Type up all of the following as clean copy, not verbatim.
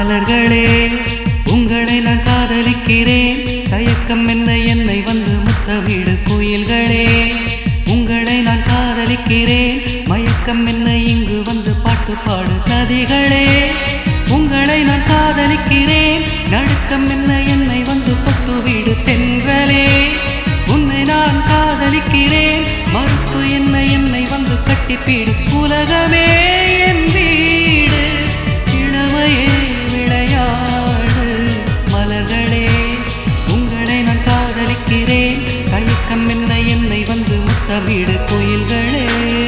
மலர்களே உங்களை நான் காதலிக்கிறேன், தயக்கம் என்ன என்னை வந்து முத்தமிடு குயில்களே. உங்களை நான் காதலிக்கிறேன், மயக்கம் என்ன இங்கு வந்து பாட்டு பாடு நதிகளே. உங்களை நான் காதலிக்கிறேன், நடுக்கம் என்ன என்னை வந்து தொட்டுவிடு தென்றலே. உன்னை நான் காதலிக்கிறேன், மறுப்பு என்ன என்னை வந்து கட்டிப்பிடு உலகமே என் வீடு, இளமையே விளையாடு. மலர்களே உங்களை நான் காதலிக்கிறேன், தயக்கம் என்ன என்னை வந்து முத்தமிடு குயில்களே.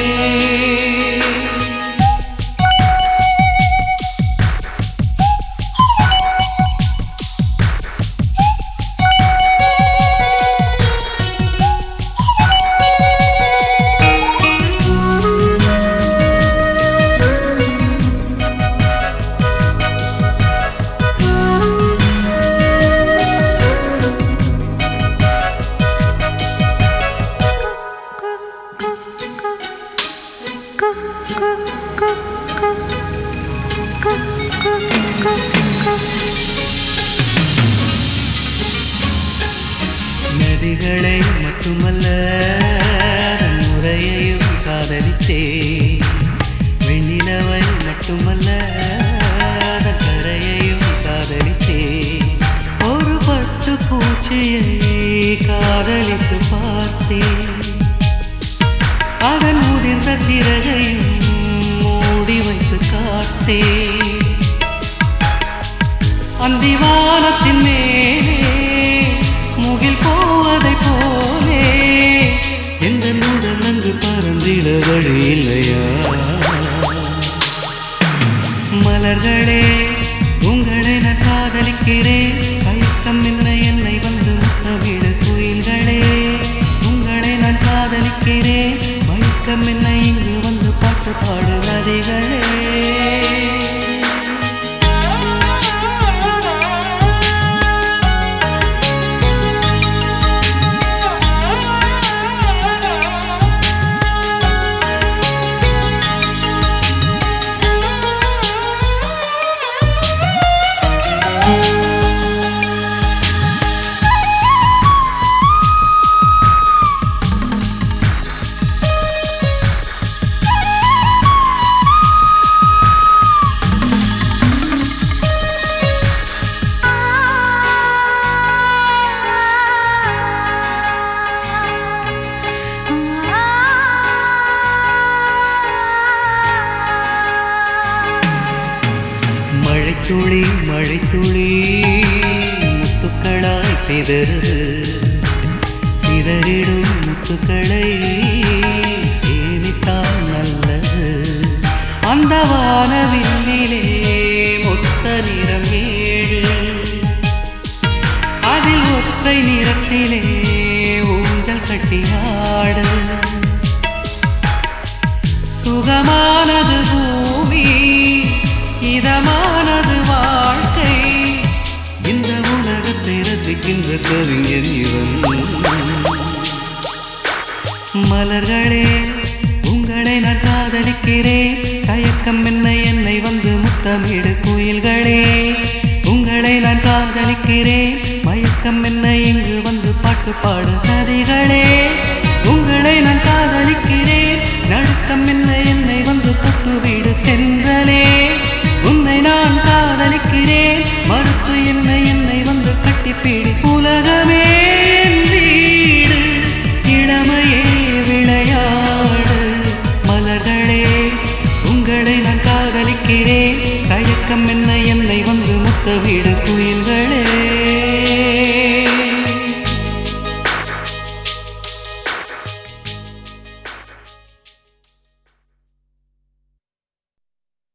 நதிகளை மட்டுமல்ல முறையையும் காதலித்தே, வெண்ணிலவை மட்டுமல்ல கரையையும் காதலித்தே. ஒரு பட்டு பூச்சியை காதலித்து பார்த்தேன், அதன் முதிர்ந்த சிறகையும் மூடி வைத்து காத்தேன். அந்திவானத்தின் மேலே முகில் போவதை போலே எந்த நூடல் அங்கு பறந்திட வழி இல்லையா. மலர்களே உங்களை நான் காதலிக்கிறேன், தயக்கம் என்ன என்னை வந்து முத்தமிடு குயில்களே. உங்களை நான் காதலிக்கிறேன், மயக்கம் என்ன இங்கு வந்து பாட்டு பாடு நதிகளே. மழைத்துளி மழைத்துளி முத்துக்களாய் சிதறுது, சிதறிடும் முத்துக்களை சேமித்தால் நல்லது. அந்த வானவில்லிலே மொத்த நிறம் 7, அதில் ஒற்றை நிறத்திலே ஊஞ்சல் கட்டியாடு. சுகமானது பூமி, இதமானது வாழ்க்கை, இந்த உலகத்தை ரசிக்கின்ற கவிஞர் இவன். மலர்களே உங்களை நான் காதலிக்கிறேன், தயக்கம் என்ன என்னை வந்து முத்தமிடு குயில்களே. உங்களை நான் காதலிக்கிறேன், மயக்கம் என்ன இங்கு வந்து பாட்டு பாடு நதிகளே. உங்களை நான் காதலிக்கிறேன், நடுக்கம் என்ன என்னை வந்து தொட்டுவிடு தென்றலே. உன்னை நான் காதலிக்கிறேன், மறுப்பு என்ன என்னை வந்து கட்டிப்பிடி உலகமே என் வீடு, இளமையே விளையாடு. மலர்களே உங்களை நான் காதலிக்கிறேன், தயக்கம் என்ன என்னை வந்து முத்தமிடு குயில்களே.